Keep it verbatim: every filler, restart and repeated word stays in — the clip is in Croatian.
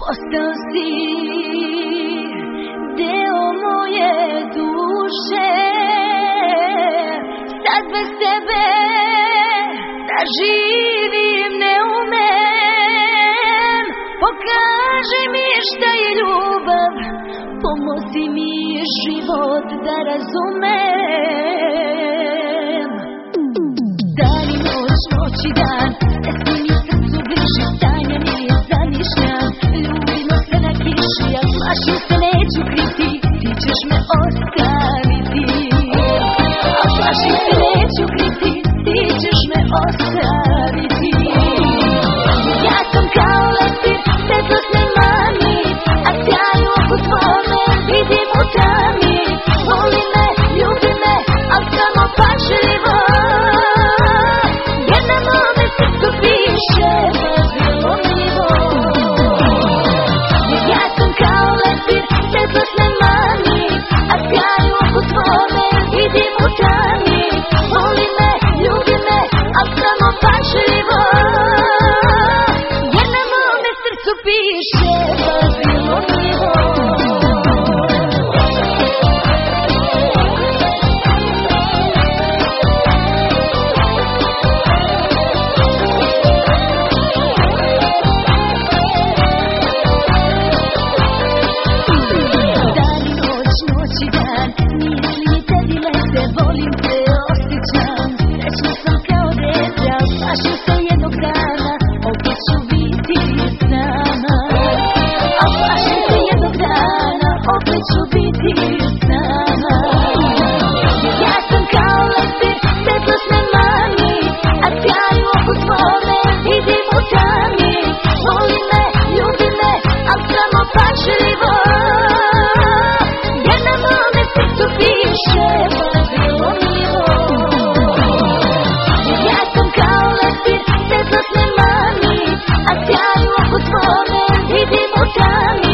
Postao si deo moje duše, sad bez tebe da živim ne umem. Pokaži mi šta je ljubav, pomozi mi život da razumem. Dan i noć, noć i dan, da si mi srcu bliži, stanja mi je zamišljam. Ljubimo se na kiši, ja plašim se, neću kriti, ti ćeš me ostaviti. A plašim se, neću kriti, ti ćeš me ostaviti. Ja sam kao leptir, svetlosne mani, a sjaj u oku tvome vidim u tami. Voli me, ljubi me, al samo pažljivo, jer na mome srcu piše bilo nivo. Ja sam kao leptir, svetlosne mani, a sjaj u oku tvome vidim u tami. Voli me, ljubi me, al samo pažljivo, jer na mome srcu piše bilo nivo. Volim te, osjećam, srećna sam kao dete, al plašim se jednog dana, opet ću biti s nama. Al plašim se jednog dana, opet ću biti s nama. Ja sam kao leptir, svetlosne mani, a sjaj u oku tvome vidim u tami. Voli me, ljubi me, al samo pažljivo, jer na mome srcu piše bilo nivo. Ja sam kao leptir, svetlosne mani, a sjaj u oku tvome vidim u tami.